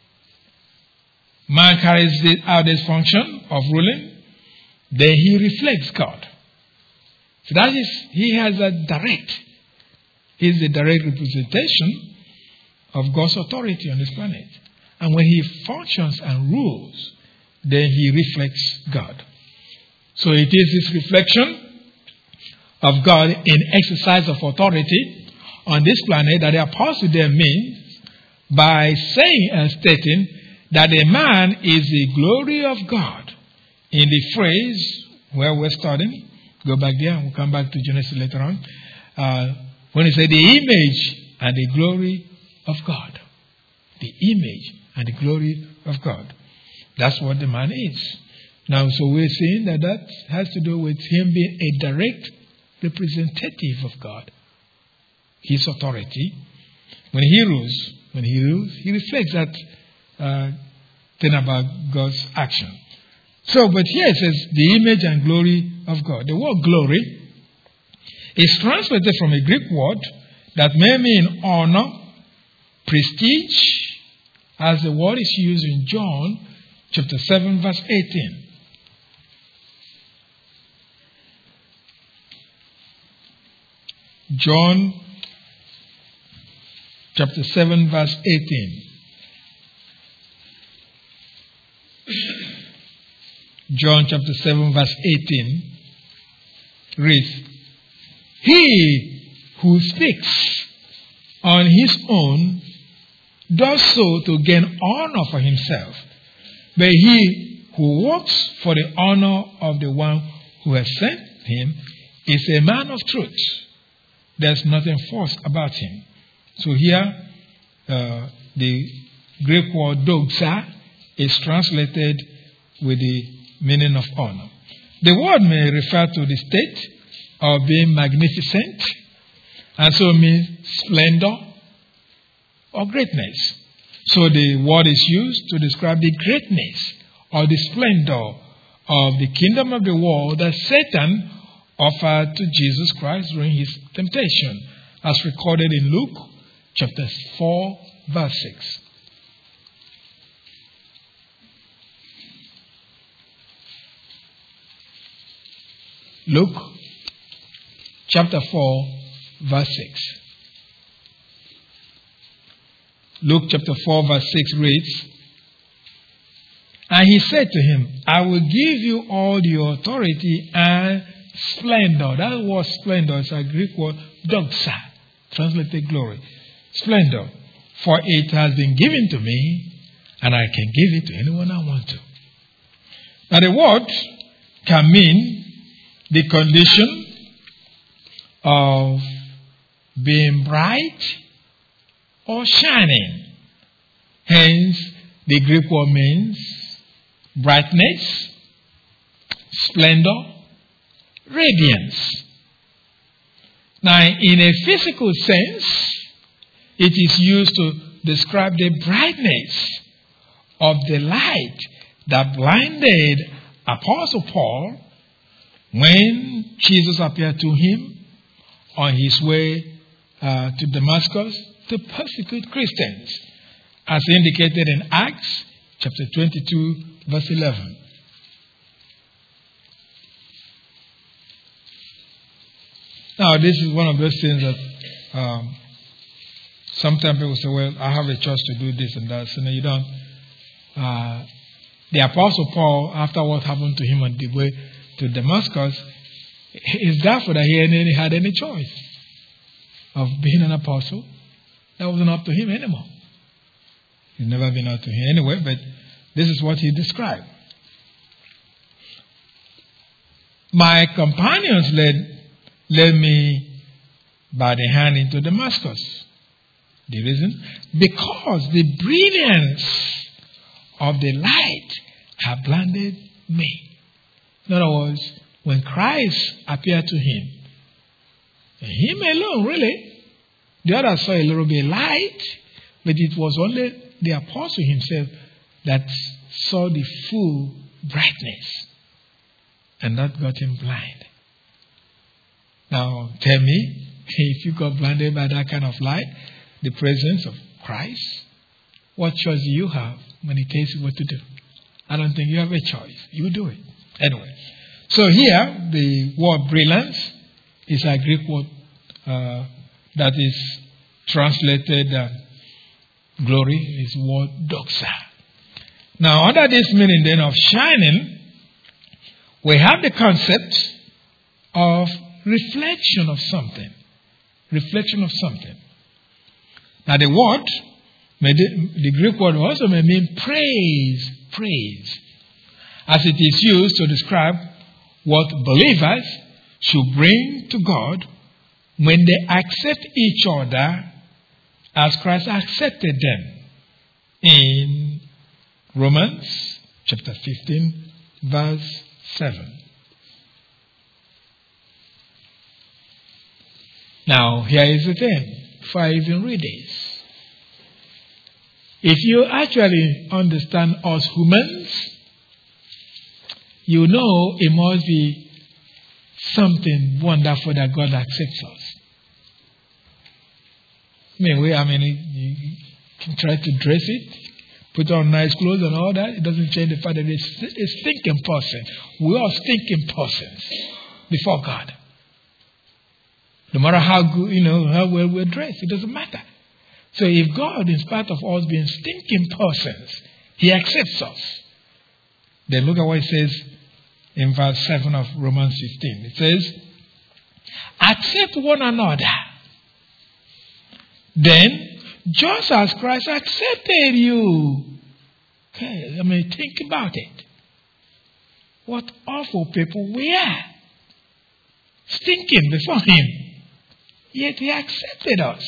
man carries out this function of ruling, then he reflects God. So that is, he has a direct, is the direct representation of God's authority on this planet. And when he functions and rules, then he reflects God. So it is this reflection of God in exercise of authority on this planet that the apostle there means by saying and stating that a man is the glory of God. In the phrase where we're studying, go back there and we'll come back to Genesis later on. Uh, when he said the image and the glory of God. The image and the glory of God. That's what the man is. Now, so we're saying that that has to do with him being a direct representative of God. His authority. When he rules, when he rules, he reflects that uh, thing about God's action. So, but here it says the image and glory of God. The word glory is translated from a Greek word that may mean honor, prestige, as the word is used in John chapter seven, verse eighteen. John chapter seven, verse eighteen. John chapter seven, verse eighteen reads, He who speaks on his own does so to gain honor for himself, but he who works for the honor of the one who has sent him is a man of truth. There's nothing false about him. So here, uh, the Greek word doxa is translated with the meaning of honor. The word may refer to the state of being magnificent, and so means splendor or greatness. So the word is used to describe the greatness or the splendor of the kingdom of the world that Satan offered to Jesus Christ during his temptation, as recorded in Luke chapter four, verse six. Luke chapter four, verse six. Luke chapter four, verse six reads, And he said to him, I will give you all the authority and splendor. That word splendor is a Greek word, doxa, translated glory. Splendor. For it has been given to me, and I can give it to anyone I want to. Now the word can mean the condition of being bright or shining. Hence, the Greek word means brightness, splendor, radiance. Now, in a physical sense, it is used to describe the brightness of the light that blinded Apostle Paul when Jesus appeared to him on his way uh, to Damascus to persecute Christians, as indicated in Acts chapter twenty-two, verse eleven. Now, this is one of those things that um, sometimes people say, well, I have a choice to do this and that. So no, you don't. Uh, the Apostle Paul, after what happened to him on the way to Damascus, is therefore that he had any choice of being an apostle. That wasn't up to him anymore. It's never been up to him anyway, but this is what he described. My companions led, led me by the hand into Damascus. The reason? Because the brilliance of the light had blinded me. In other words, when Christ appeared to him, and him alone really, the others saw a little bit light, but it was only the apostle himself that saw the full brightness. And that got him blind. Now, tell me, if you got blinded by that kind of light, the presence of Christ, what choice do you have when it tells you what to do? I don't think you have a choice. You do it. Anyway. So here, the word brilliance is a Greek word uh, that is translated uh, glory, is word doxa. Now, under this meaning then of shining, we have the concept of reflection of something. Reflection of something. Now, the word, the Greek word also may mean praise, praise, as it is used to describe what believers should bring to God when they accept each other as Christ accepted them. In Romans chapter fifteen, verse seven. Now, here is the thing, before I even read this. If you actually understand us humans, you know it must be something wonderful that God accepts us. I mean, we, I mean, you can try to dress it, put on nice clothes and all that. It doesn't change the fact that it's a stinking person. We are stinking persons before God. No matter how good, you know, how well we're dressed, it doesn't matter. So if God, in spite of us being stinking persons, He accepts us, then look at what it says in verse seven of Romans fifteen. It says, accept one another. Then, just as Christ accepted you. Okay, I mean, think about it. What awful people we are. Stinking before Him. Yet He accepted us.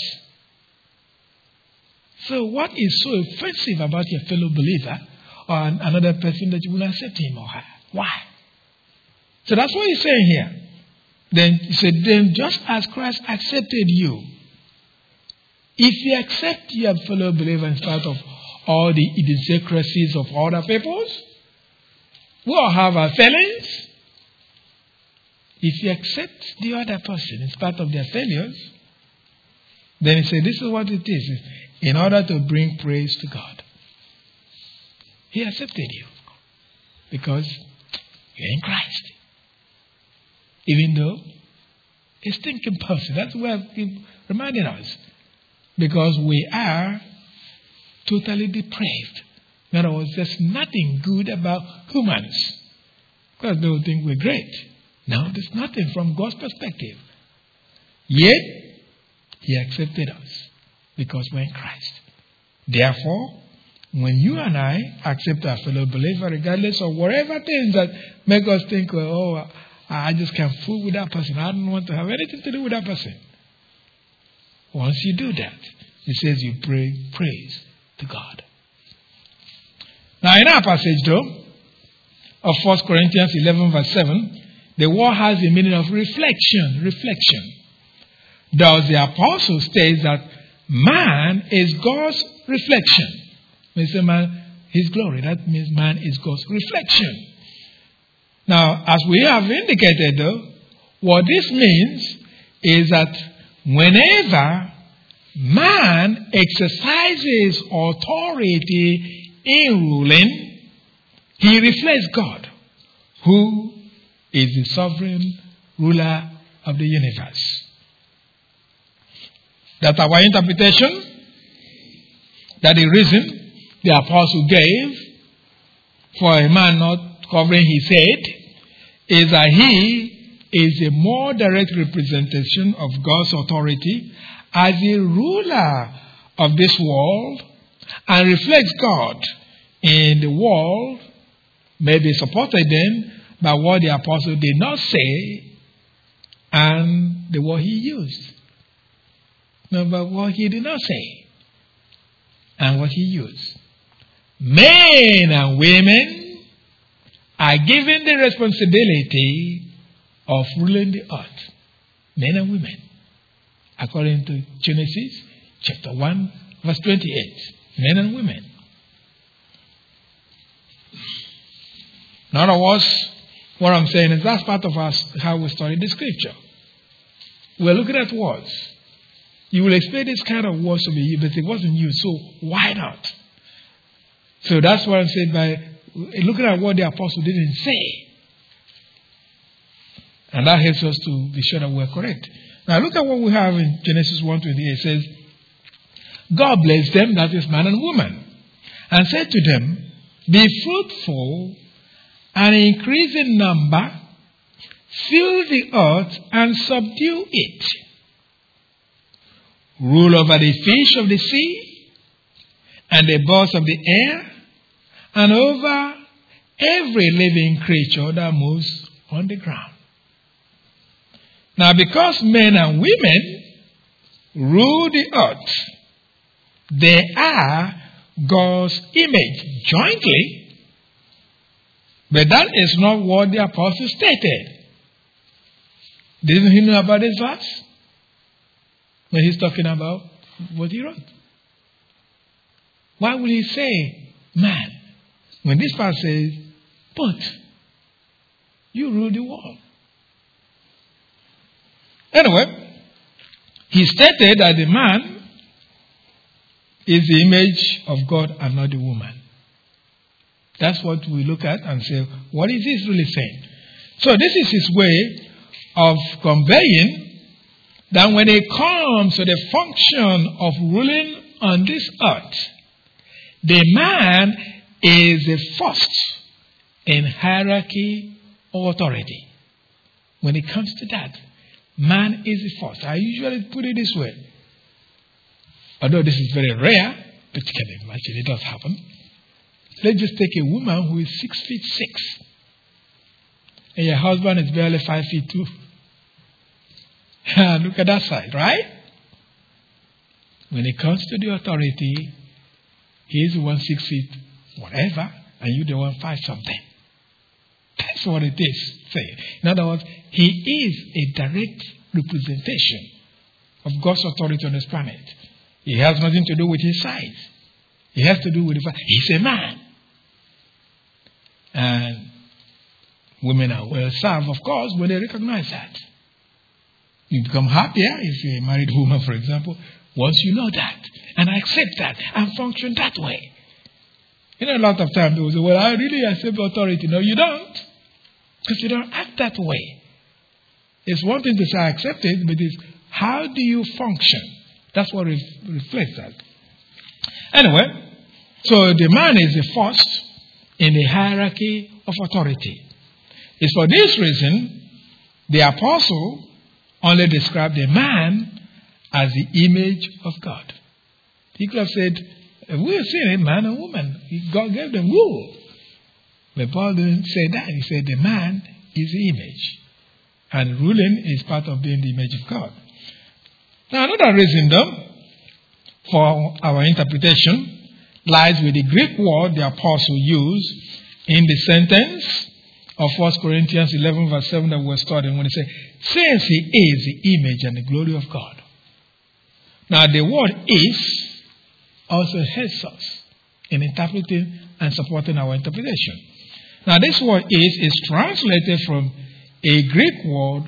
So what is so offensive about your fellow believer or another person that you will accept him or her? Why? So that's what he's saying here. Then he said, then just as Christ accepted you, if you accept your fellow believer in spite of all the idiosyncrasies of other peoples, we all have our failings. If you accept the other person in spite of their failures, then he said, this is what it is. In order to bring praise to God. He accepted you. Because you're in Christ. Even though a stinking person. That's why he's reminding us. Because we are totally depraved. In other words, there's nothing good about humans. Because they don't think we're great. No, there's nothing from God's perspective. Yet, He accepted us. Because we're in Christ. Therefore, when you and I accept our fellow believer, regardless of whatever things that make us think, oh, I just can't fool with that person. I don't want to have anything to do with that person. Once you do that, it says you bring praise to God. Now, in our passage, though, of First Corinthians eleven, verse seven, the word has the meaning of reflection. Reflection. Thus, the apostle states that man is God's reflection. Means man, His glory. That means man is God's reflection. Now, as we have indicated, though, what this means is that whenever man exercises authority in ruling, he reflects God, who is the sovereign ruler of the universe. That's our interpretation. That the reason the apostle gave for a man not covering his head is that he is a more direct representation of God's authority as a ruler of this world and reflects God in the world, maybe supported then by what the apostle did not say and the word he used. No, but what he did not say and what he used. Men and women are given the responsibility of ruling the earth. Men and women. According to Genesis chapter one, verse twenty-eight. Men and women. In other words, what I'm saying is that's part of us, how we study the scripture. We're looking at words. You will expect this kind of words to be used, but it wasn't used, so why not? So that's what I'm saying by looking at what the apostle didn't say. And that helps us to be sure that we're correct. Now look at what we have in Genesis one twenty-eight. It says, God blessed them, that is man and woman, and said to them, be fruitful and increase in number, fill the earth and subdue it. Rule over the fish of the sea and the birds of the air and over every living creature that moves on the ground. Now, because men and women rule the earth, they are God's image jointly, but that is not what the apostle stated. Didn't he know about this verse? When he's talking about what he wrote. Why would he say man? When this verse says, but you rule the world. Anyway, he stated that the man is the image of God and not the woman. That's what we look at and say, what is this really saying? So this is his way of conveying that when it comes to the function of ruling on this earth, the man is the first in hierarchy or authority. When it comes to that, man is the first. I usually put it this way. Although this is very rare, but you can imagine it does happen. Let's just take a woman who is six feet six. And your husband is barely five feet two. Look at that side, right? When it comes to the authority, he's the one six feet whatever, and you the one five something. That's what it is saying. In other words, he is a direct representation of God's authority on this planet. He has nothing to do with his size. It has to do with the fact he's a man. And women are well served, of course, when they recognize that. You become happier if you're a married woman, for example, once you know that and accept that and function that way. You know, a lot of times people say, well, I really accept authority. No, you don't. Because you don't act that way. It's one thing to say I accept it, but it's how do you function? That's what it reflects that. Anyway, so the man is the first in the hierarchy of authority. It's for this reason the apostle only described the man as the image of God. He could have said, we have seen a man and woman. God gave them rule. But Paul didn't say that. He said the man is the image. And ruling is part of being the image of God. Now another reason though for our interpretation lies with the Greek word the apostle used in the sentence of First Corinthians eleven verse seven that we're studying when he said, since he is the image and the glory of God. Now the word is also helps us in interpreting and supporting our interpretation. Now this word is is translated from a Greek word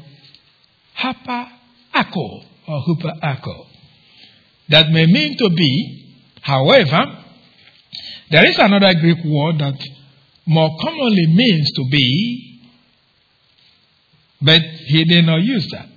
hapa'ako or hupa'ako that may mean to be. However, there is another Greek word that more commonly means to be, but he did not use that,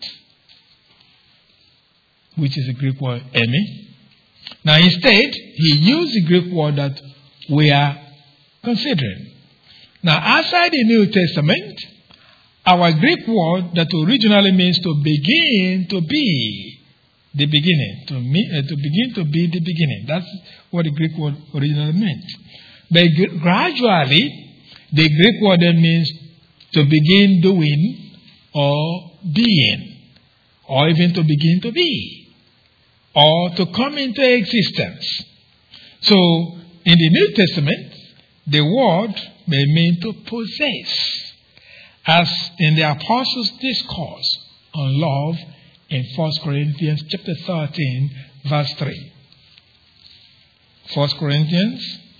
which is the Greek word emi. Now instead, he used the Greek word that we are considering. Now outside the New Testament, our Greek word that originally means to begin to be the beginning, to, me, uh, to begin to be the beginning. That's what the Greek word originally meant. But g- gradually, the Greek word then means to begin doing or being, or even to begin to be, or to come into existence. So, in the New Testament, the word may mean to possess, as in the Apostles' Discourse on Love in First Corinthians chapter thirteen, verse three. First Corinthians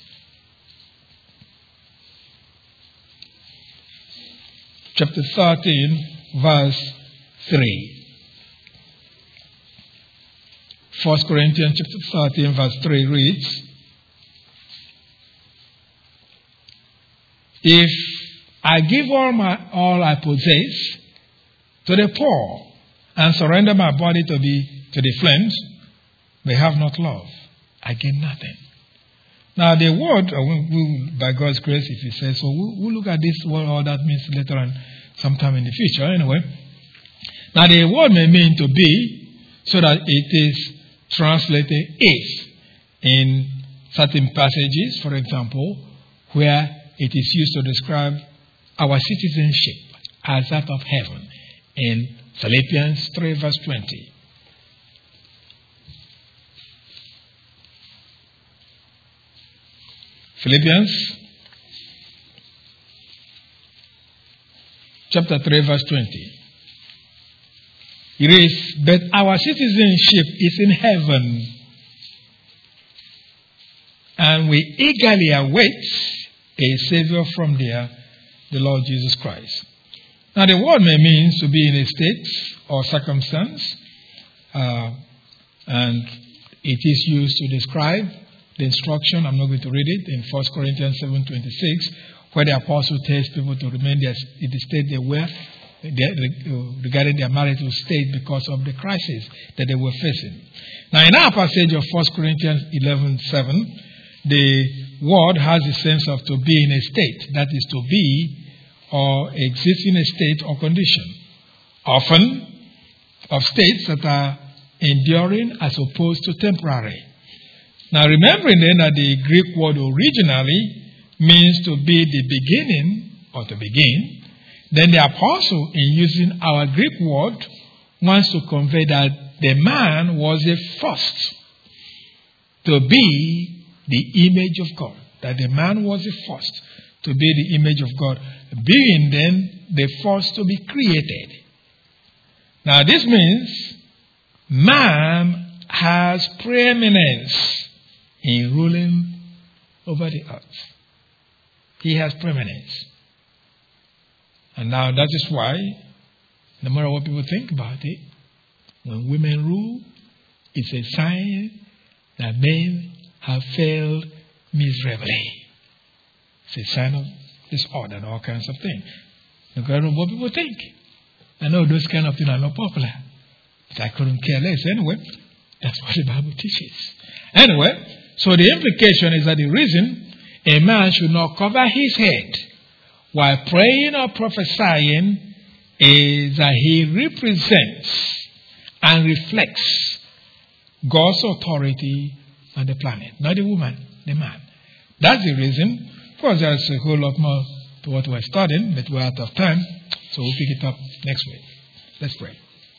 chapter thirteen, verse three. First Corinthians chapter thirteen, verse three reads, If I give all my all I possess to the poor and surrender my body to be to the flames, but have not love, I gain nothing. Now the word, we, we, by God's grace, if He says so, we'll, we'll look at this, what all that means later on, sometime in the future. Anyway, now the word may mean to be, so that it is translated is in certain passages, for example, where it is used to describe our citizenship as that of heaven in Philippians three verse twenty. Philippians chapter three verse twenty. It is, but our citizenship is in heaven, and we eagerly await a Savior from there, the Lord Jesus Christ. Now the word may mean to be in a state or circumstance, uh, and it is used to describe the instruction. I'm not going to read it in First Corinthians seven twenty-six, where the apostle tells people to remain in the state they were regarding their marital state because of the crisis that they were facing. Now in our passage of First Corinthians eleven seven, the word has the sense of to be in a state, that is to be or exist in a state or condition, often of states that are enduring as opposed to temporary. Now remembering then that the Greek word originally means to be the beginning or to begin, then the apostle, in using our Greek word, wants to convey that the man was the first to be the image of God. That the man was the first to be the image of God, being then the first to be created. Now this means man has preeminence in ruling over the earth. He has preeminence. And now that is why, no matter what people think about it, when women rule, it's a sign that men have failed miserably. It's a sign of disorder and all kinds of things. No matter what people think. I know those kind of things are not popular, but I couldn't care less. Anyway, that's what the Bible teaches. Anyway, so the implication is that the reason a man should not cover his head while praying or prophesying is that he represents and reflects God's authority on the planet. Not the woman, the man. That's the reason. Of course, there's a whole lot more to what we're studying, but we're out of time, so we'll pick it up next week. Let's pray.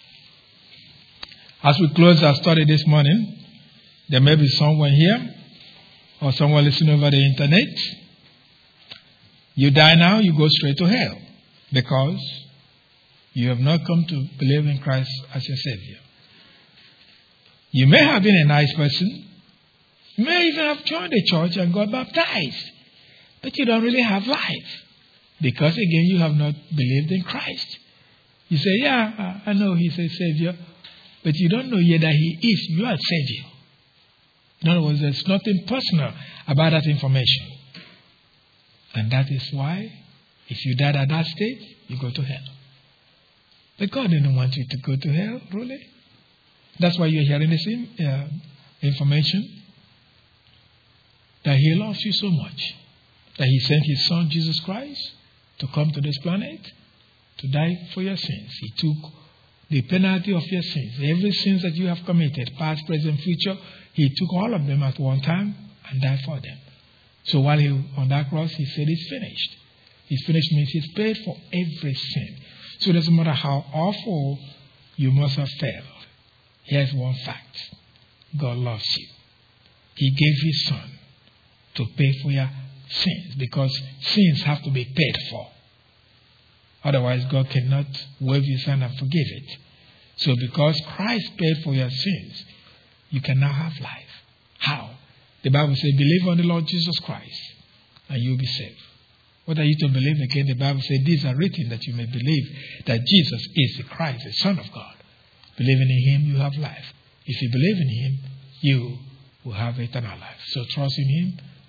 As we close our study this morning, there may be someone here or someone listening over the internet. You die now, you go straight to hell because you have not come to believe in Christ as your Savior. You may have been a nice person. You may even have joined the church and got baptized. But you don't really have life. Because again, you have not believed in Christ. You say, yeah, I know He's a Savior. But you don't know yet that He is your Savior. In other words, there's nothing personal about that information. And that is why, if you died at that stage, you go to hell. But God didn't want you to go to hell, really. That's why you're hearing this uh, information. That He loves you so much. That He sent His Son, Jesus Christ, to come to this planet, to die for your sins. He took the penalty of your sins. Every sin that you have committed, past, present, future, He took all of them at one time and died for them. So while He on that cross, He said, it's finished. It's finished means He's paid for every sin. So it doesn't matter how awful you must have failed. Here's one fact. God loves you. He gave His Son to pay for your sins, because sins have to be paid for. Otherwise, God cannot wave His hand and forgive it. So because Christ paid for your sins, you can now have life. How? The Bible says, believe on the Lord Jesus Christ, and you'll be saved. What are you to believe again? The Bible says, these are written that you may believe that Jesus is the Christ, the Son of God. Believing in Him, you have life. If you believe in Him, you will have eternal life. So trust in Him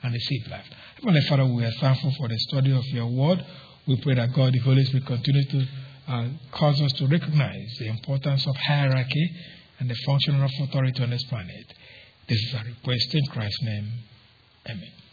and receive life. Heavenly Father, we are thankful for the study of your word. We pray that God, the Holy Spirit, continue to uh, cause us to recognize the importance of hierarchy and the function of authority on this planet. This is our request in Christ's name. Amen.